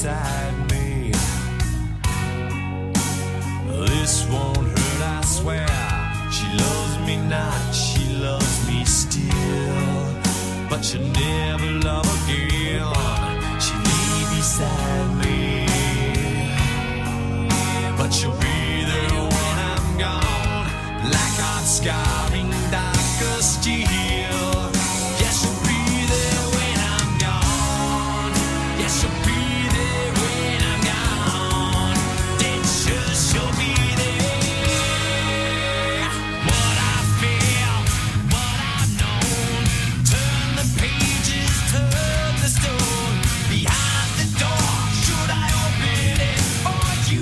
beside me. This won't hurt, I swear. She loves me not, she loves me still. But she'll never love again. She lay beside me. But she'll be there when I'm gone, like hot scarring darker steel. Yes, she'll be there when I'm gone. Yes, she'll be there when I'm gone. Then she'll be there. What I feel, what I've known. Turn the pages, turn the stone. Behind the door, should I open it for you?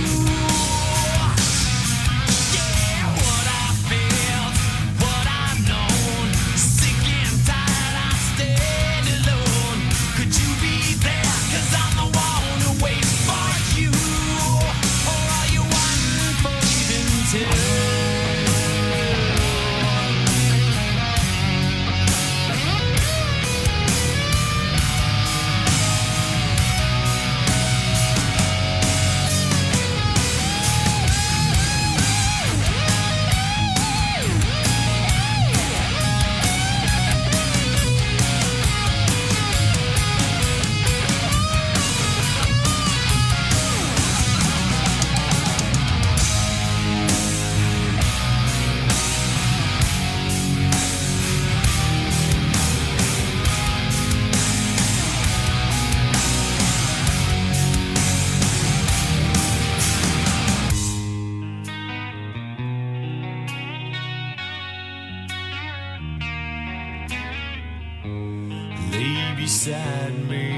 Beside me,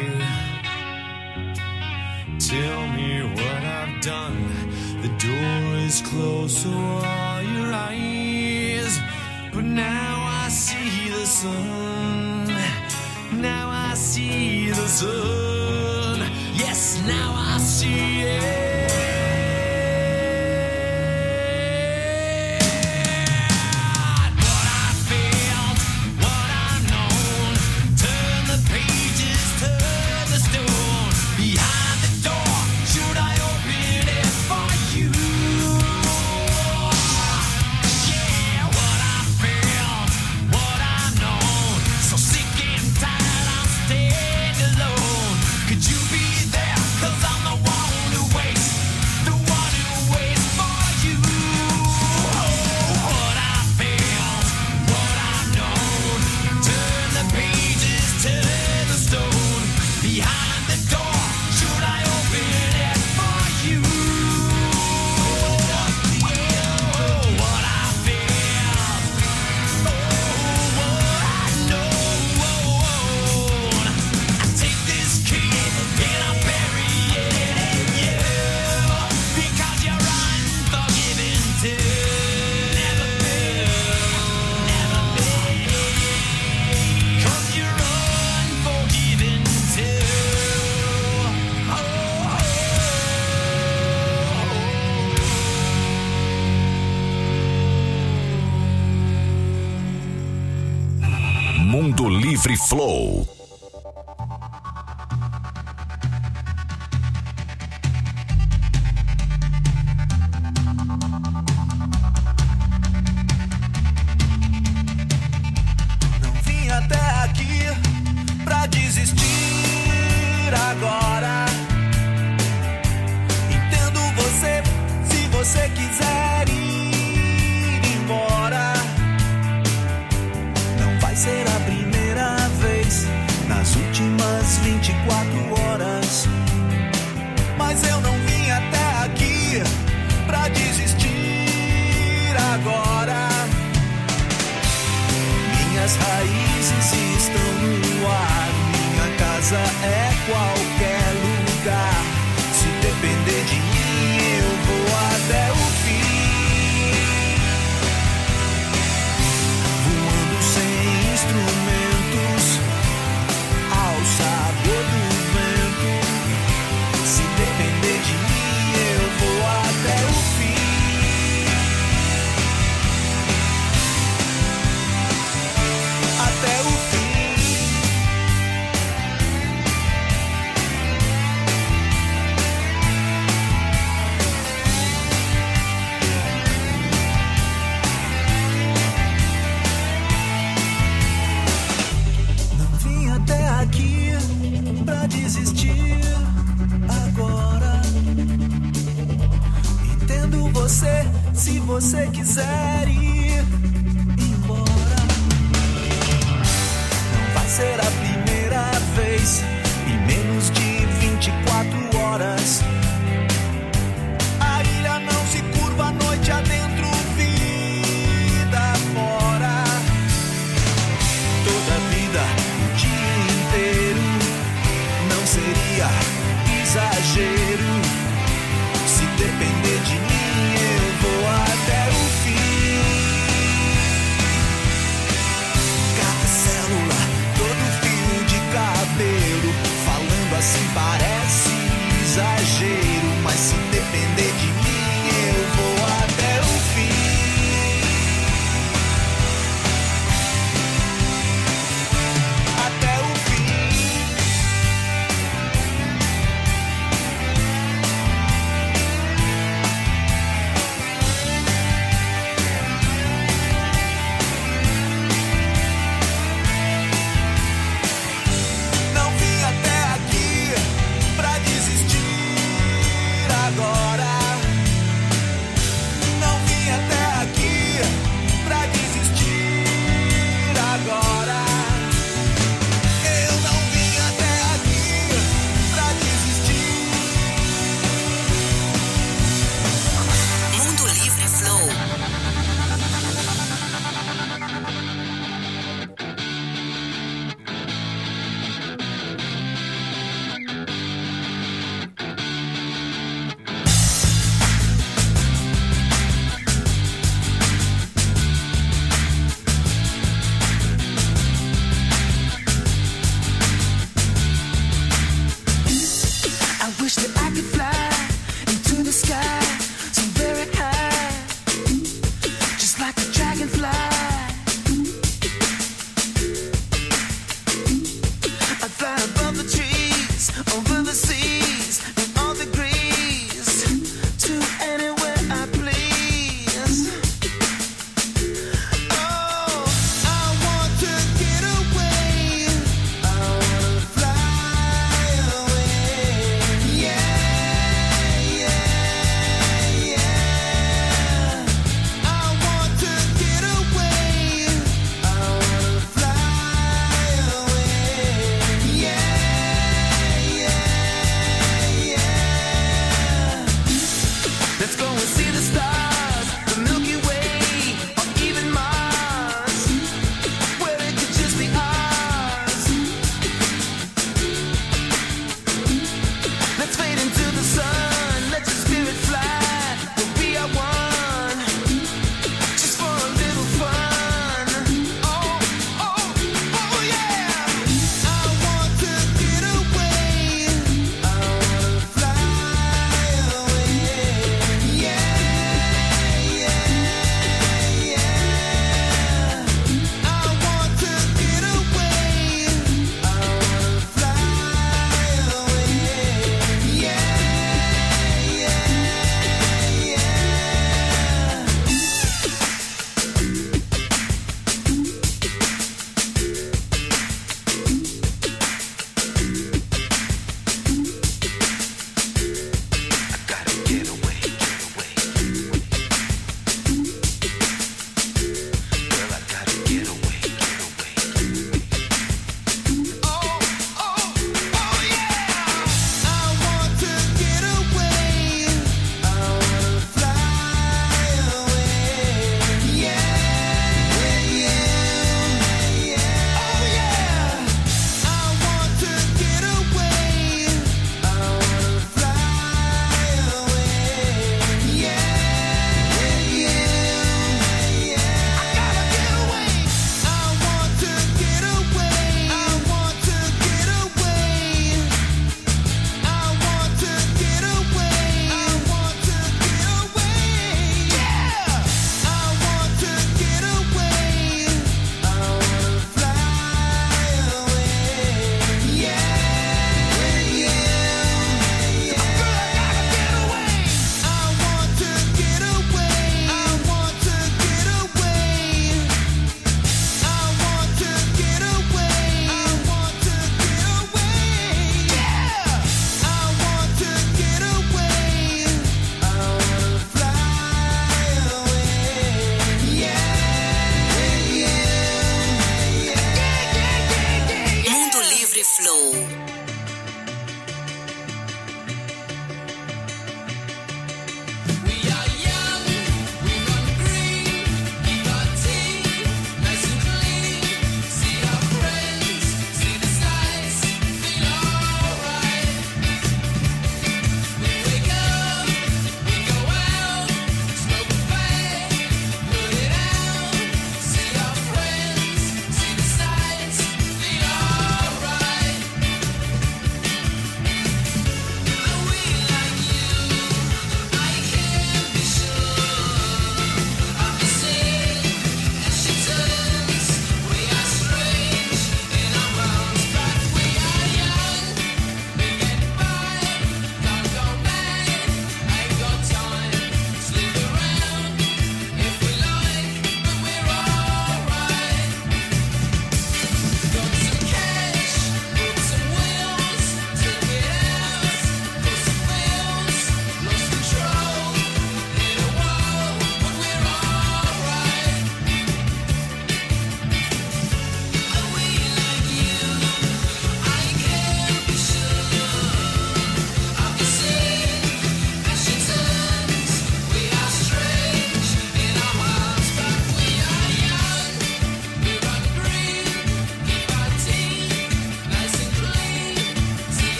tell me what I've done. The door is closed, so are your eyes. But now I see the sun. Now I see the sun. Yes, now I see it. Mundo Livre Flow. Não vim até aqui pra desistir agora. Entendo você, se você quiser ir embora. Não vai ser a primeira vez nas últimas 24 horas. Mas eu não vim até aqui pra desistir agora. Minhas raízes estão no ar. Minha casa é qualquer lugar. Se depender de mim, eu vou até o fim. desistir agora. Entendo você se você quiser ir embora. Não vai ser a primeira vez em menos de 24 horas. A ilha não se curva, noite adentro, vida fora. Toda vida, o dia inteiro, não seria exagero. Se depender de mim, eu vou até o fim. Cada célula, todo fio de cabelo, falando assim parece exagero, mas se depender de mim, eu vou até o fim. Até o fim. Não vim até aqui pra desistir agora.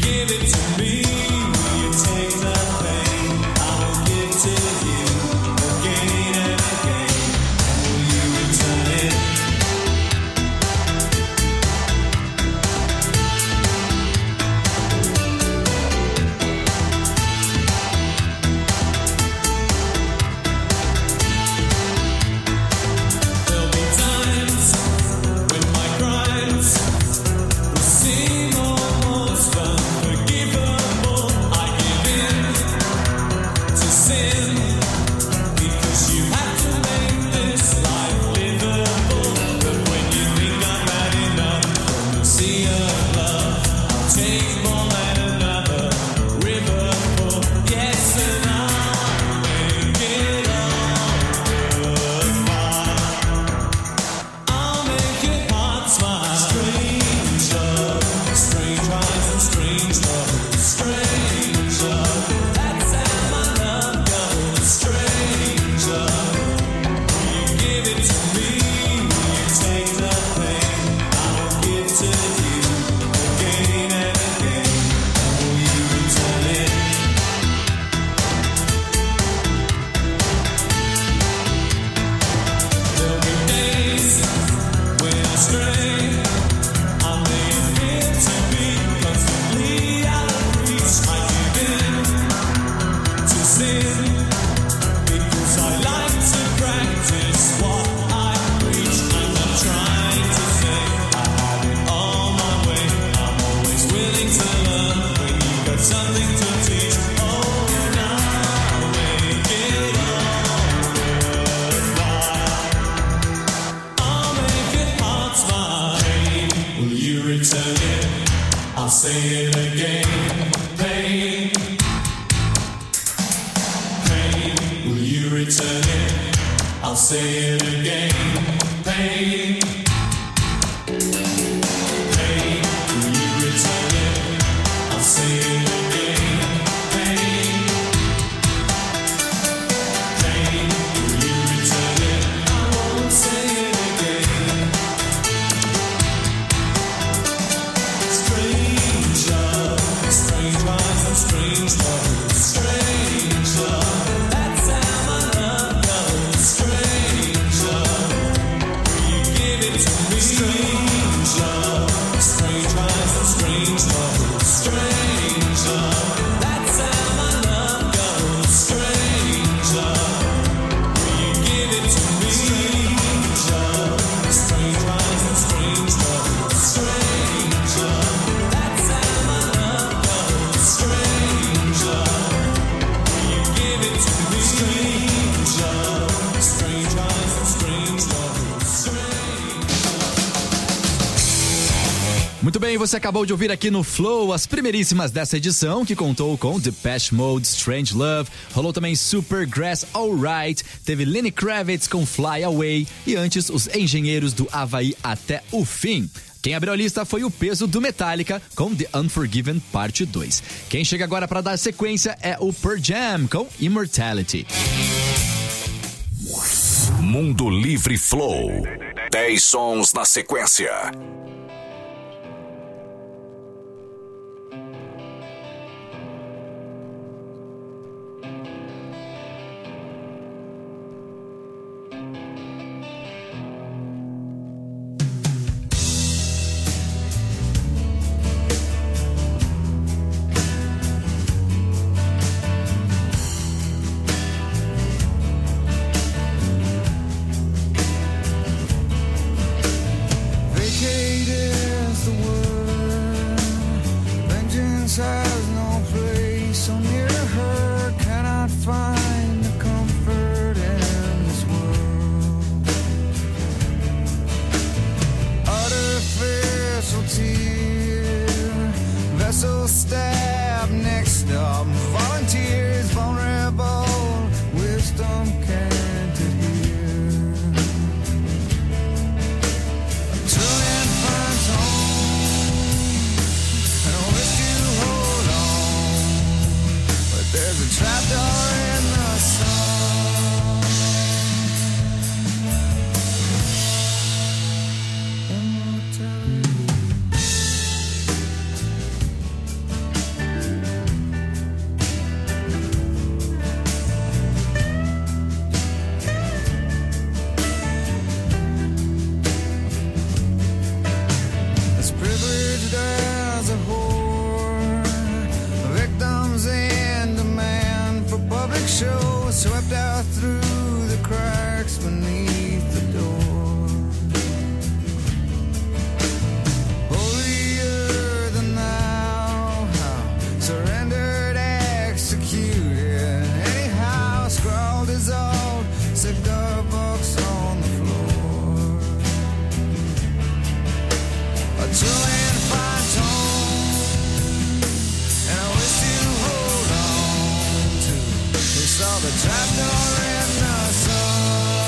Muito bem, você acabou de ouvir aqui no Flow as primeiríssimas dessa edição, que contou com Depeche Mode, Strange Love, rolou também Supergrass, Alright, teve Lenny Kravitz com Fly Away e antes os Engenheiros do Havaí Até o Fim. Quem abriu a lista foi o Peso do Metallica com The Unforgiven Parte 2. Quem chega agora para dar sequência é o Pearl Jam com Immortality. Mundo Livre Flow. 10 sons na sequência. Has no place so near her, cannot find the comfort in this world. Artificial tear, vessel stab, next up, volunteers, vulnerable, wisdom can't adhere. Till it finds home, and I wish you hold on, but there's a trapdoor in the sun. Immortality. cracks beneath the door. Holier than thou, surrendered, executed. Anyhow, scrawled his old cigar box on the floor. A trillion fine tone, and I wish you hold on to. We saw the trapdoor in the sun.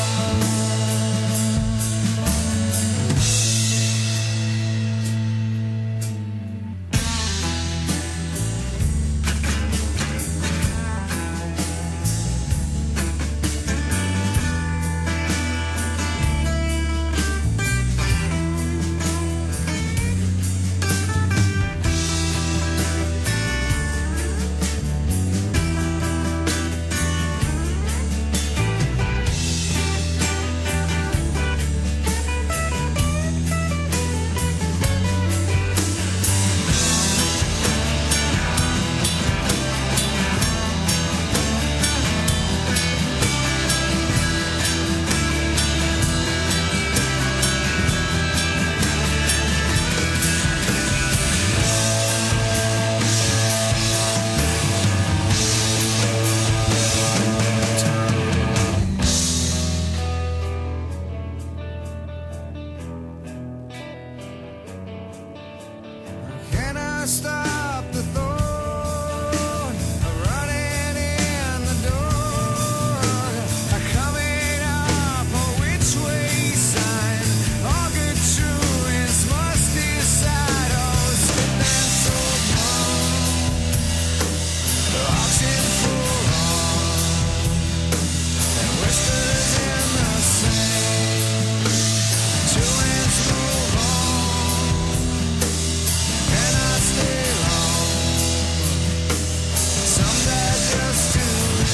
Can I stop the thought of running in the door? Coming up a which way sign? All good truants must decide. Oh, spitting so long, the auction full on, and whispers in the sand. Truants move on. Cannot stay long. Some die just to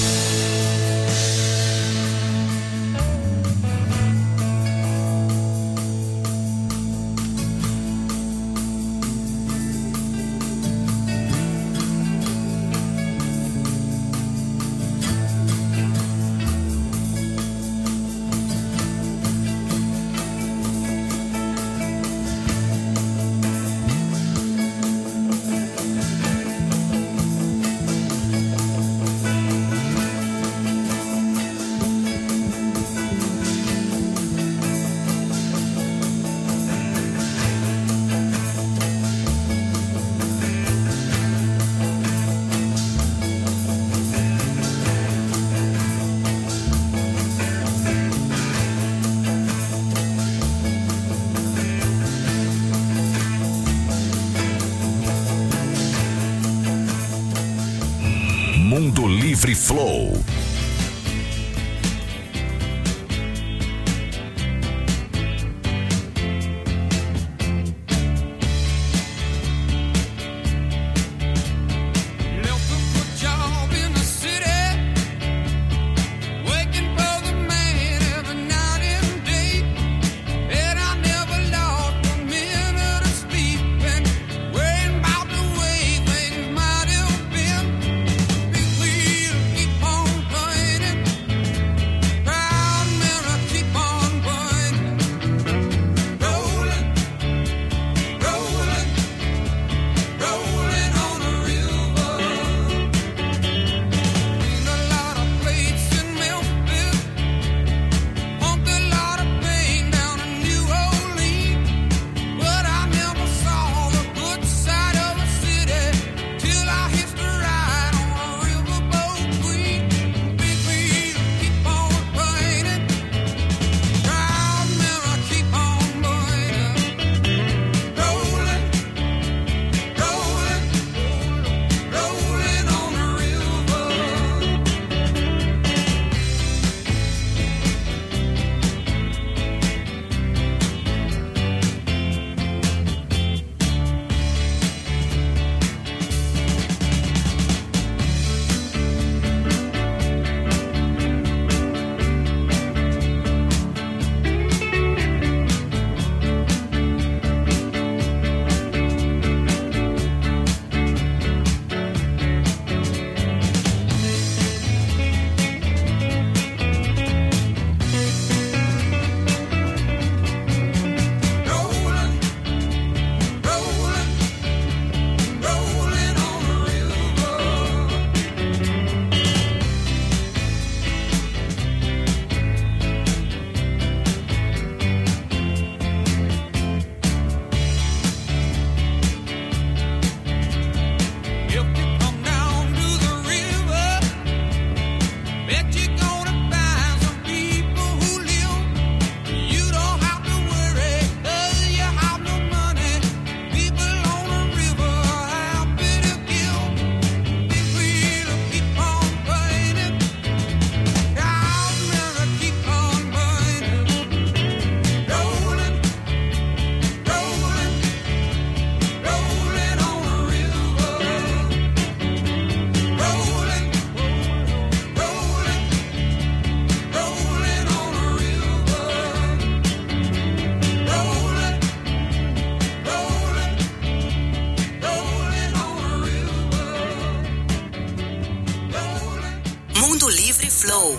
Mundo Livre Flow. Keep on Flow.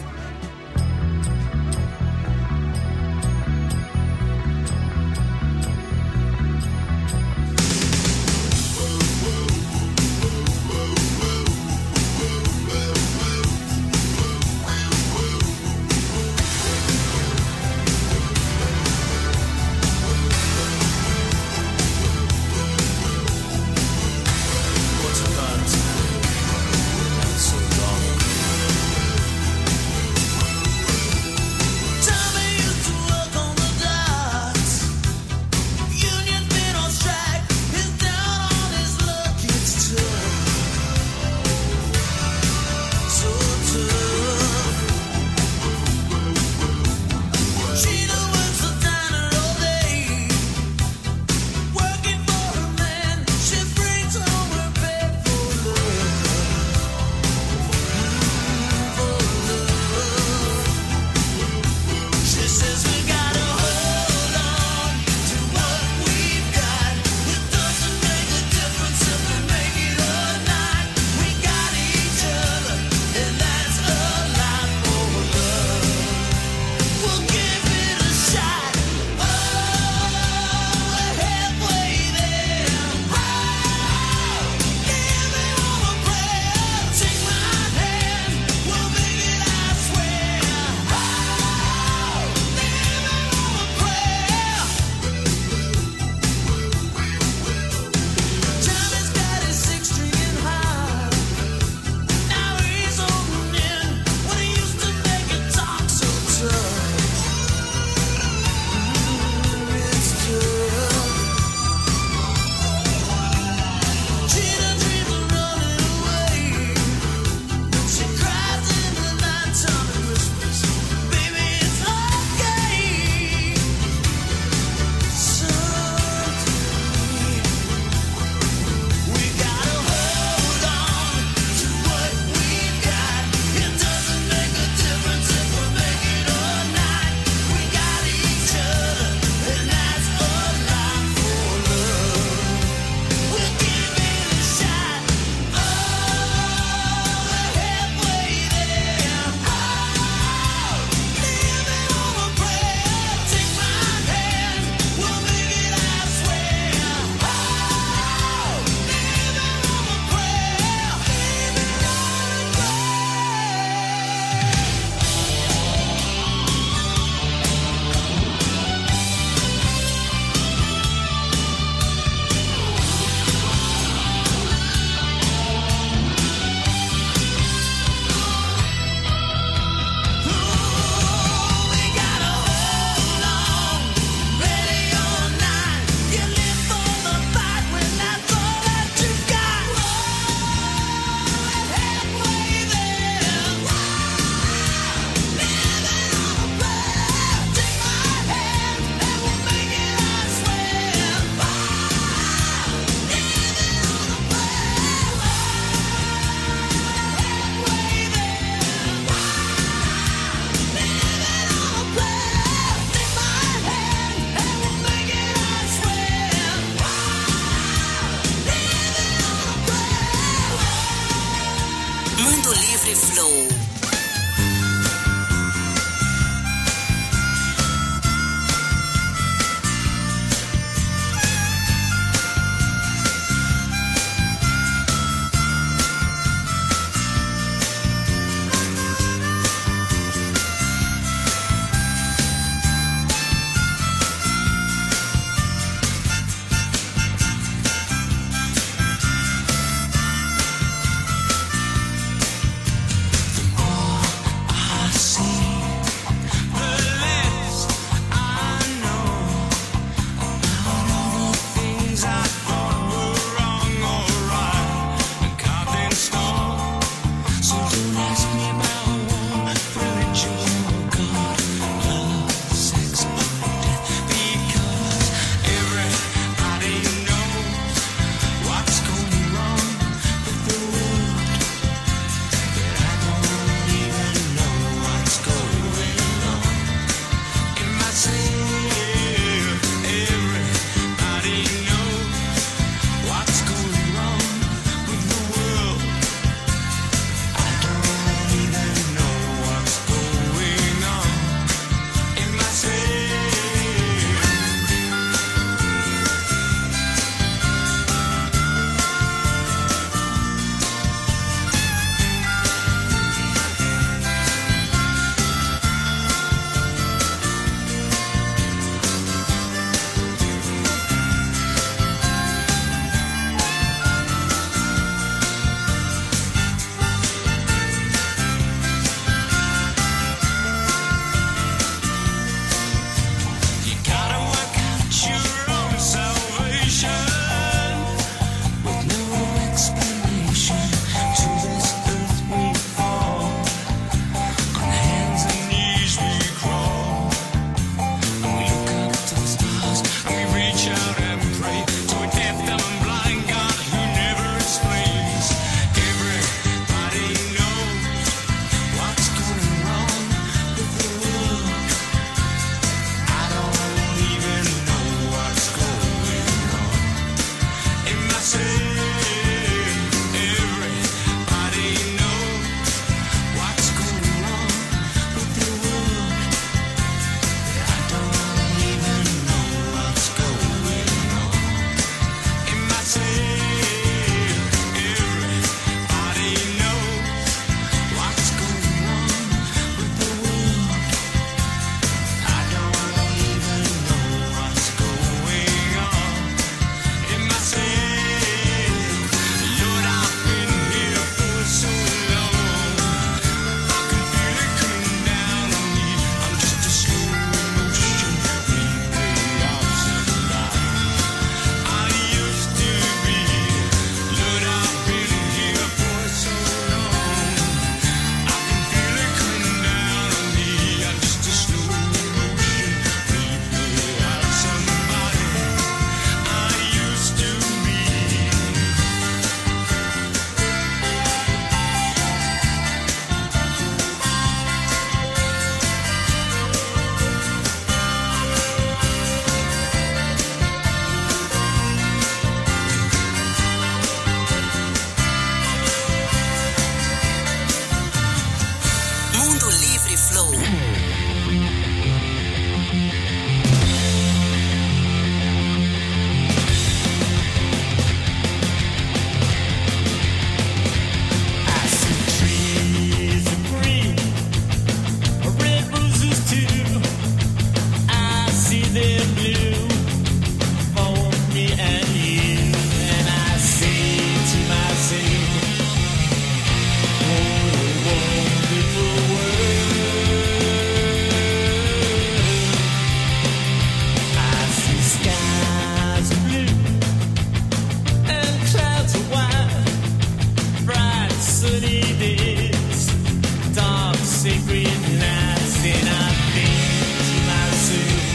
sunny days, dark sacred nights, and I think to myself,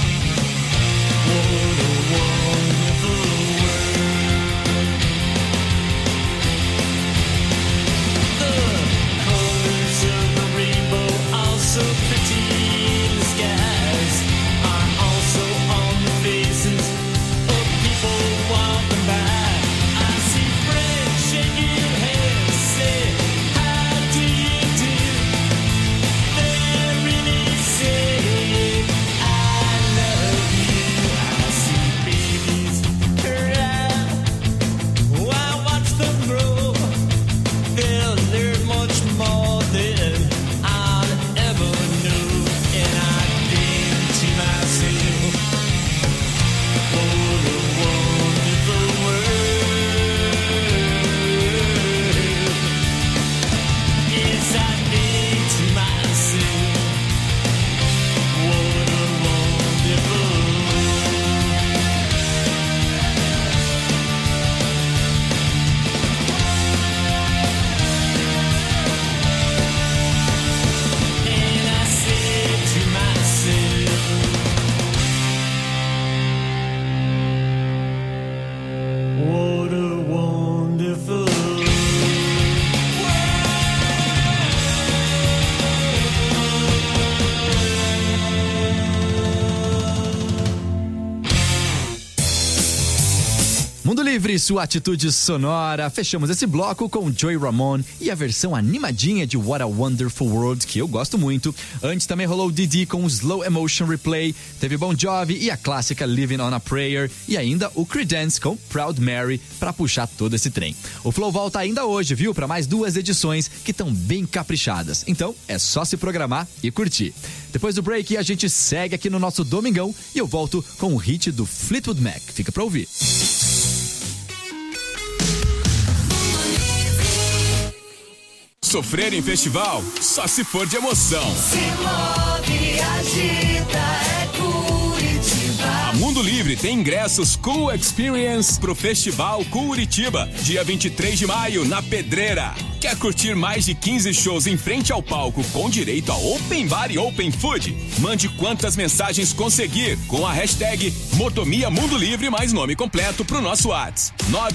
what a wonderful world. The colors of the rainbow are so pretty, the skies are also on the faces of people walking by. I see friends shaking hands, say, how do you do? They really say, I love you. I see babies cry while I watch them grow. They'll learn much more than I'll ever know. And I think to myself, what a wonderful world. Yes, I think to myself, what a wonderful world. And I said to myself, what a wonderful world. Mundo Livre, sua atitude sonora. Fechamos esse bloco com Joey Ramone e a versão animadinha de What a Wonderful World, que eu gosto muito. Antes também rolou Didi com o Slow Emotion Replay, teve Bon Jovi e a clássica Living on a Prayer, e ainda o Creedence com Proud Mary pra puxar todo esse trem. O Flow volta ainda hoje, viu? Pra mais 2 edições que estão bem caprichadas. Então é só se programar e curtir. Depois do break a gente segue aqui no nosso Domingão e eu volto com o hit do Fleetwood Mac. Fica pra ouvir. Sofrer em festival só se for de emoção. Se move, agita, é Curitiba. A Mundo Livre tem ingressos Cool Experience pro Festival Curitiba, dia 23 de maio, na Pedreira. Quer curtir mais de 15 shows em frente ao palco com direito a Open Bar e Open Food? Mande quantas mensagens conseguir com a hashtag Motomia Mundo Livre mais nome completo pro nosso WhatsApp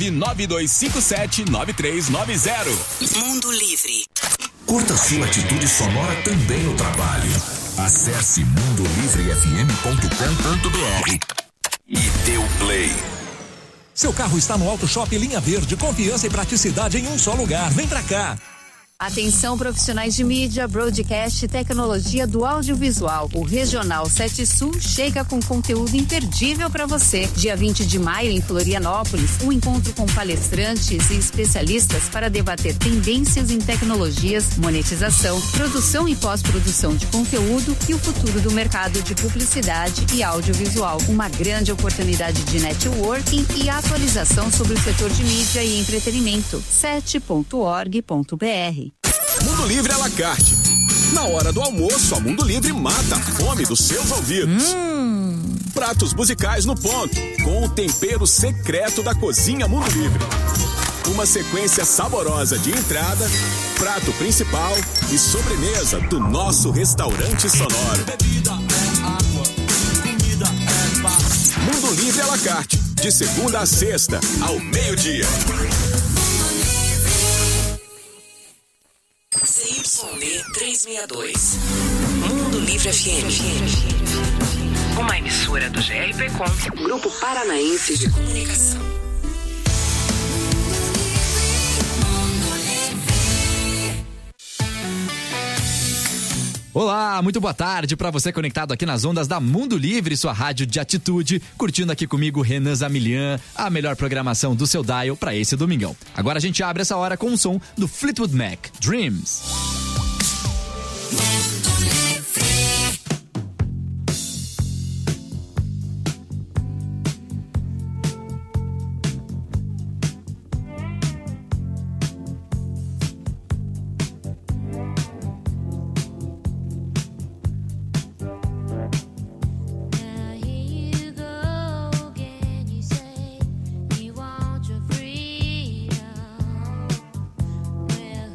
992579390. Mundo Livre. Curta sua atitude sonora também no trabalho. Acesse mundolivrefm.com.br e dê o play. Seu carro está no Auto Shop Linha Verde, confiança e praticidade em um só lugar. Vem pra cá. Atenção profissionais de mídia, broadcast e tecnologia do audiovisual. O Regional 7 Sul chega com conteúdo imperdível para você. Dia 20 de maio em Florianópolis, um encontro com palestrantes e especialistas para debater tendências em tecnologias, monetização, produção e pós-produção de conteúdo e o futuro do mercado de publicidade e audiovisual. Uma grande oportunidade de networking e atualização sobre o setor de mídia e entretenimento. 7.org.br. Mundo Livre à la carte. Na hora do almoço, a Mundo Livre mata a fome dos seus ouvidos. Pratos musicais no ponto, com o tempero secreto da cozinha Mundo Livre. Uma sequência saborosa de entrada, prato principal e sobremesa do nosso restaurante sonoro. Bebida é água, comida é paz. Mundo Livre à la carte, de segunda a sexta, ao meio-dia. CYD 362. Mundo Livre FM. Uma emissora do GRPcom, Grupo Paranaense de Comunicação. Olá, muito boa tarde para você conectado aqui nas ondas da Mundo Livre, sua rádio de atitude, curtindo aqui comigo Renan Zamilian, a melhor programação do seu dial para esse domingão. Agora a gente abre essa hora com o som do Fleetwood Mac, Dreams. Well,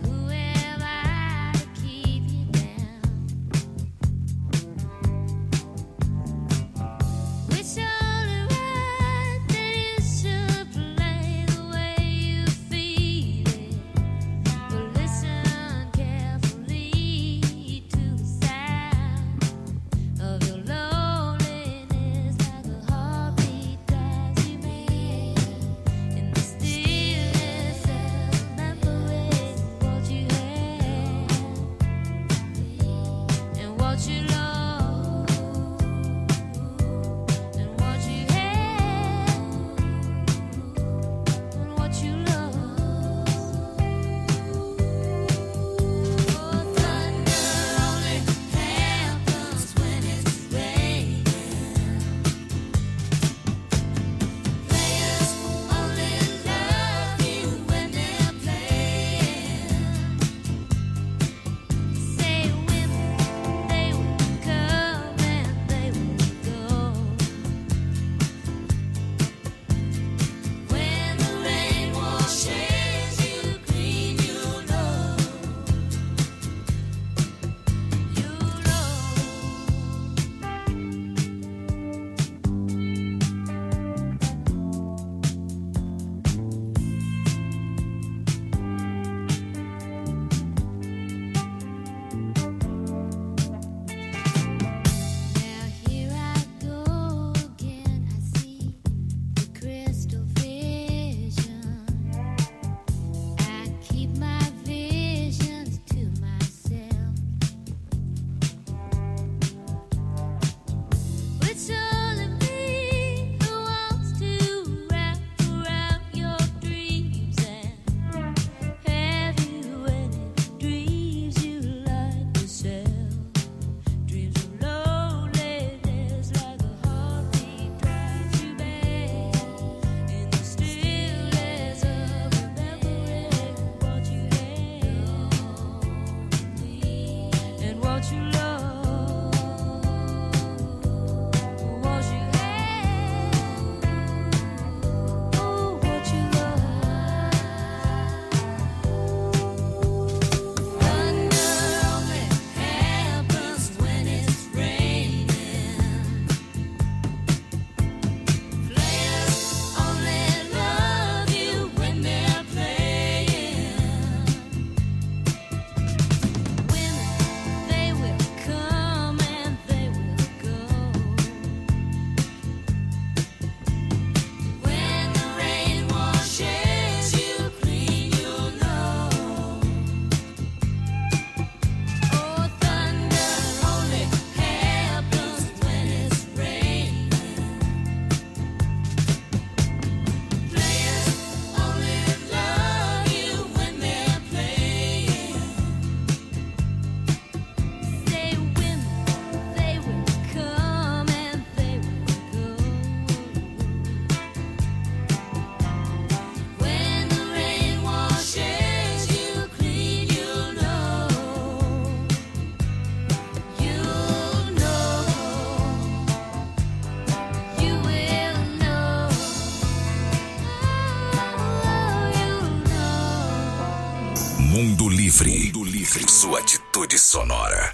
Mundo Livre. Sua atitude sonora.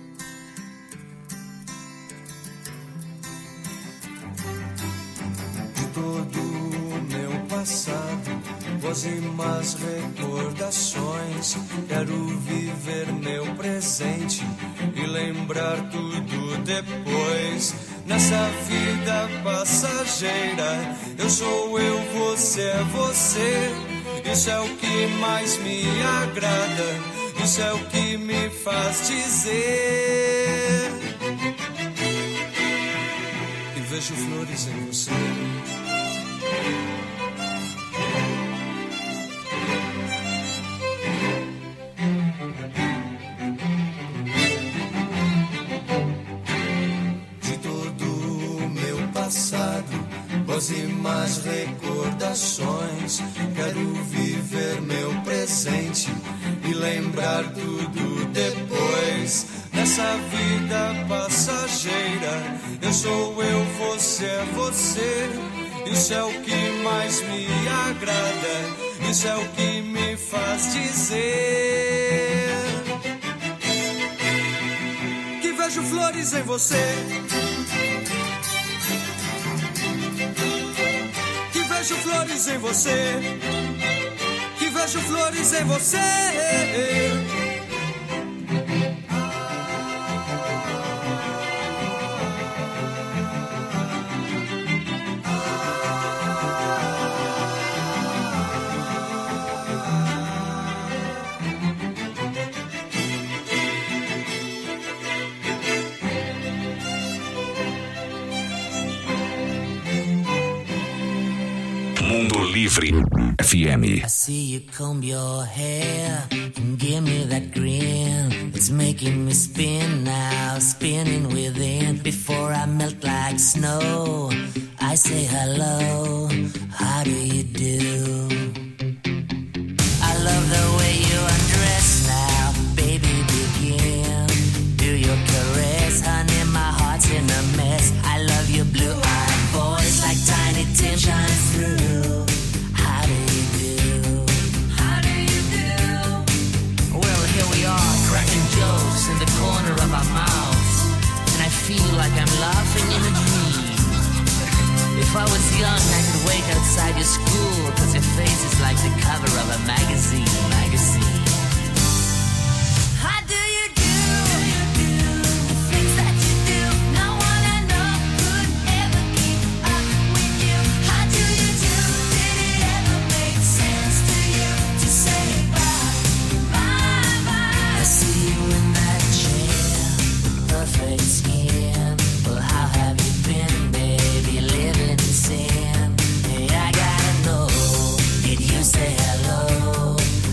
De todo o meu passado, pósimas recordações. Quero viver meu presente e lembrar tudo depois. Nessa vida passageira, eu sou eu, você é você. Isso é o que mais me agrada, isso é o que me faz dizer. E vejo flores em você. De todo o meu passado, pósimas recordações. Quero viver meu presente e lembrar tudo depois. Nessa vida passageira, eu sou eu, você é você. Isso é o que mais me agrada, isso é o que me faz dizer que vejo flores em você. Vejo flores em você, que vejo flores em você. Mundo Livre FM. I see you comb your hair and give me that grin. It's making me spin now, spinning within. Before I melt like snow, I say hello, how do you do? I love the way you undress now, baby, begin. Do your caress, honey, my heart's in a mess. I love your blue-eyed voice like Tiny Tim shines through. How do you do? How do you do? Well, here we are, cracking jokes in the corner of our mouths, and I feel like I'm laughing in a dream. If I was young, I could wait outside your school, 'cause your face is like the cover of a magazine. How do you do? The things that you do, no one I know could ever keep up with you. How do you do? Did it ever make sense to you to say bye, bye, bye? I see you in that chair with perfect skin. Well, how have you been, baby? Living in sin. Hey, I gotta know, did you say hello?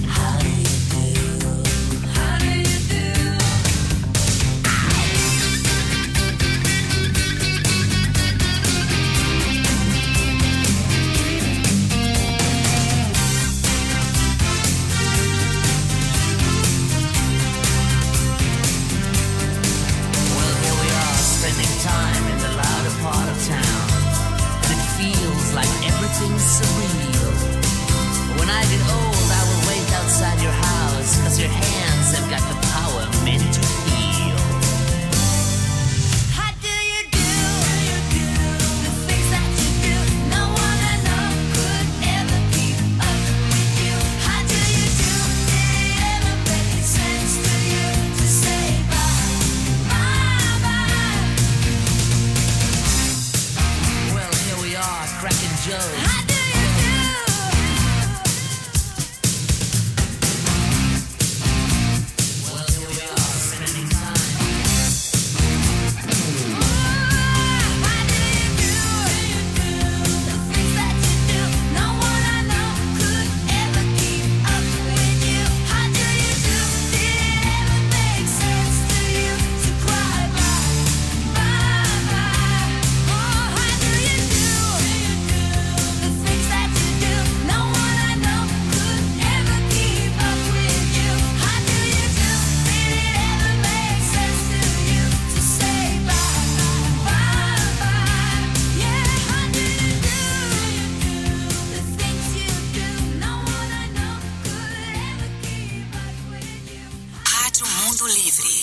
Mundo Livre.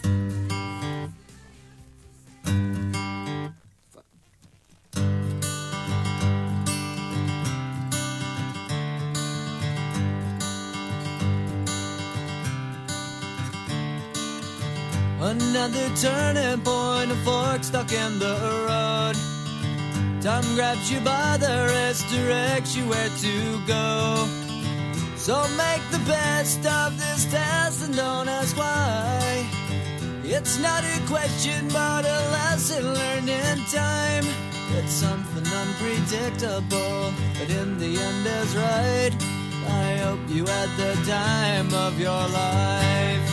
Another turning point, a fork stuck in the road. Time grabs you by the wrist, directs you where to go. So make the best of this test and don't ask why. It's not a question but a lesson learned in time. It's something unpredictable, but in the end is right. I hope you had the time of your life.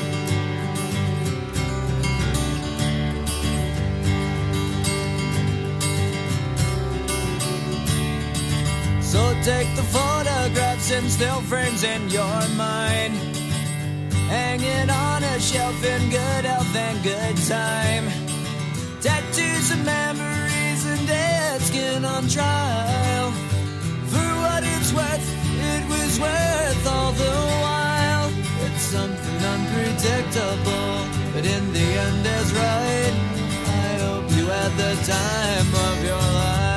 So take the photographs and still frames in your mind, hanging on a shelf in good health and good time. Tattoos of memories and dead skin on trial. For what it's worth, it was worth all the while. It's something unpredictable, but in the end is right. I hope you had the time of your life.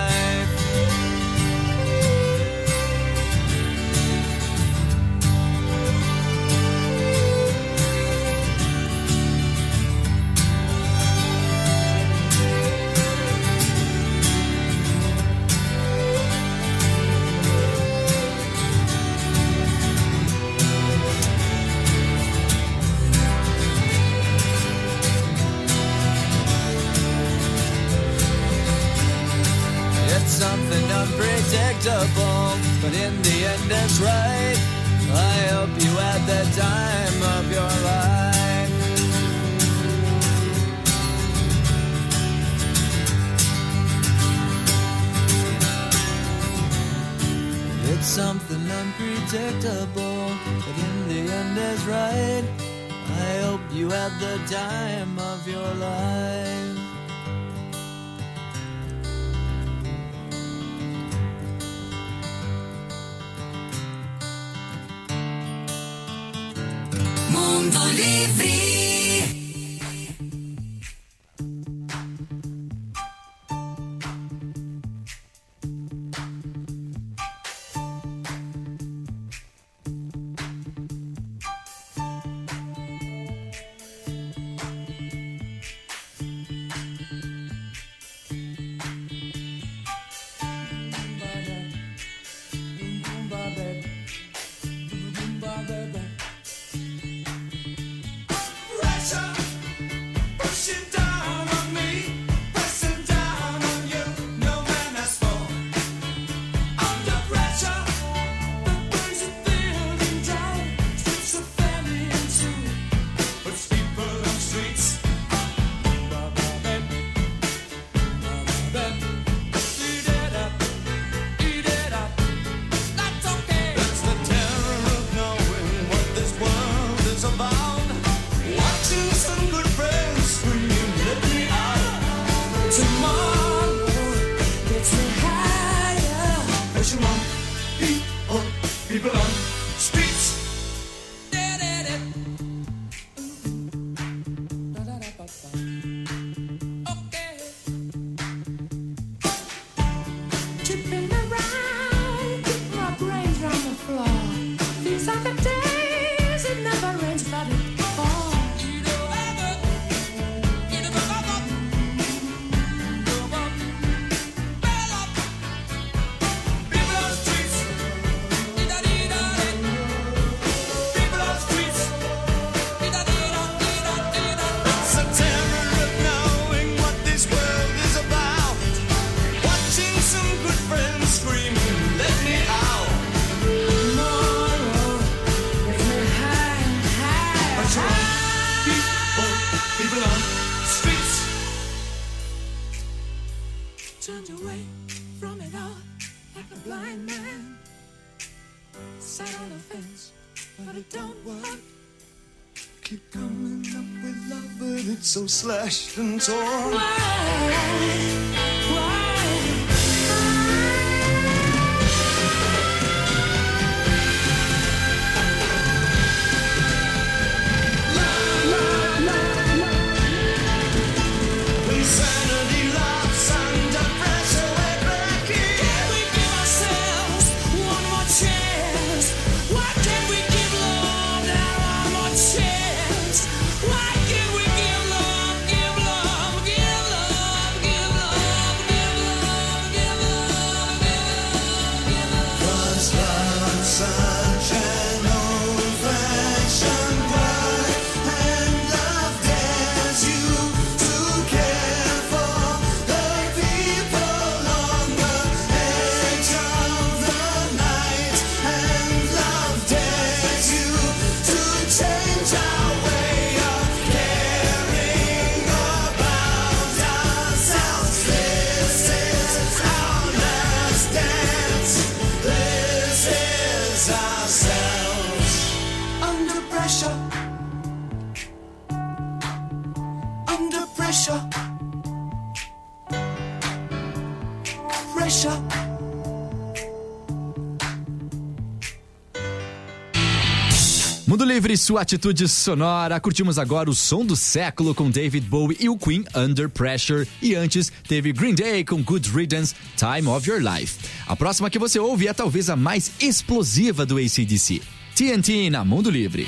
Something unpredictable, but in the end it's right. I hope you had the time of your life. It's something unpredictable, but in the end is right. I hope you had the time of your life. Mundo Livre. So slashed and torn. Love Mundo Livre, sua atitude sonora. Curtimos agora o som do século com David Bowie e o Queen, Under Pressure. E antes teve Green Day com Good Riddance, Time of Your Life. A próxima que você ouve é talvez a mais explosiva do AC/DC. TNT na Mundo Livre.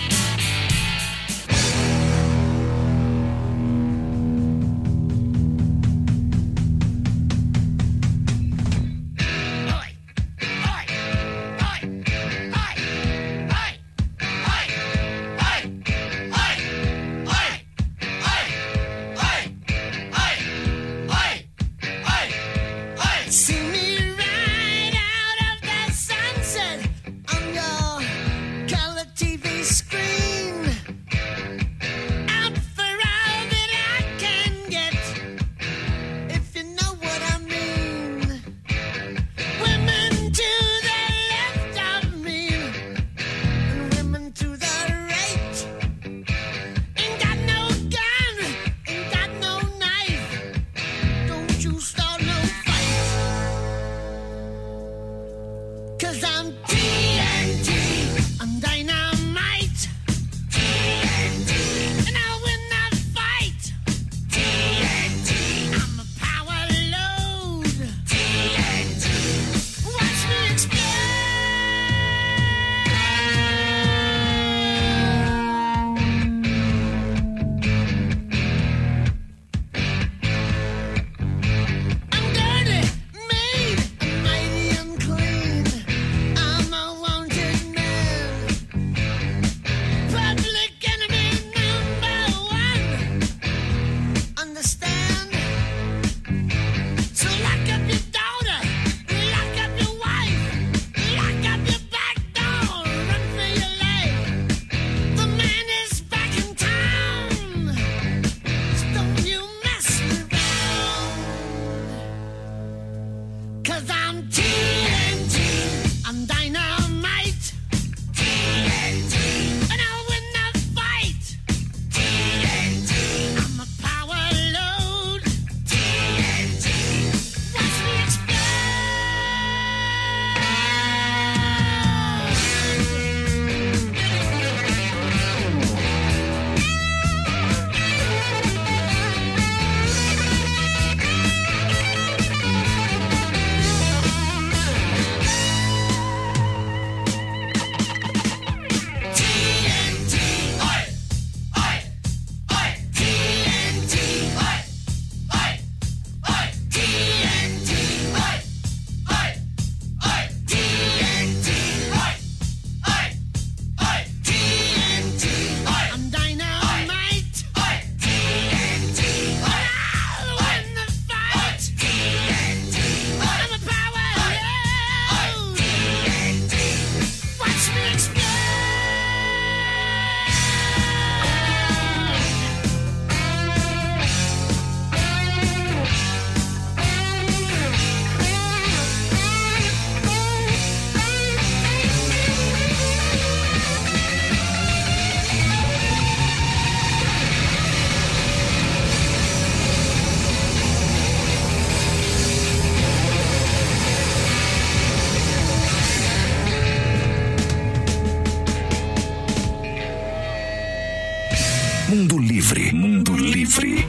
Mundo Livre. Mundo Livre.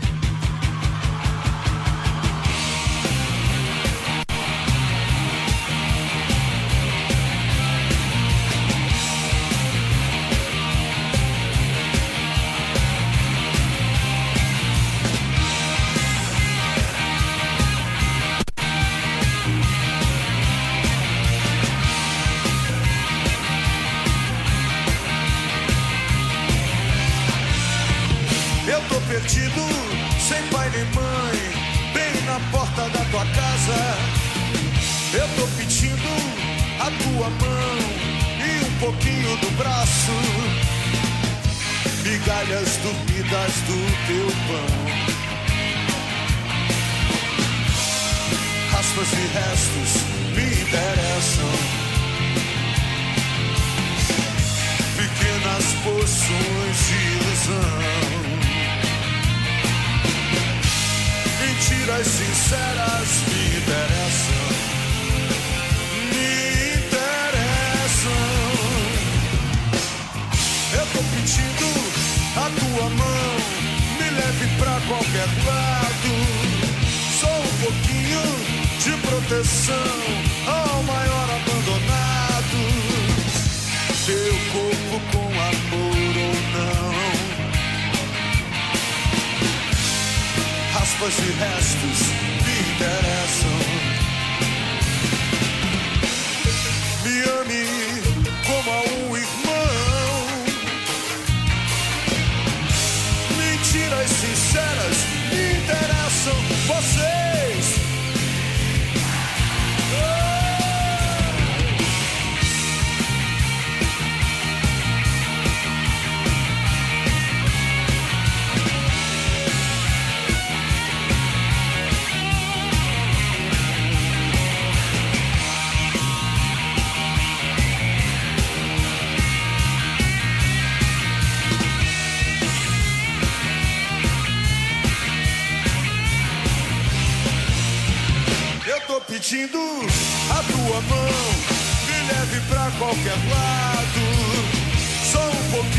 Perdido, sem pai nem mãe, bem na porta da tua casa. Eu tô pedindo a tua mão e um pouquinho do braço, migalhas dormidas do teu pão, raspas e restos me interessam, pequenas poções de ilusão. Mentiras sinceras me interessam, me interessam. pedindo a tua mão, me leve pra qualquer lado. Só um pouquinho de proteção ao maior abandonado. Teu corpo com amor ou não, raspas e restos me interessam. Me ame como a um irmão. Mentiras sinceras me interessam. Vocês pedindo a tua mão, me leve pra qualquer lado.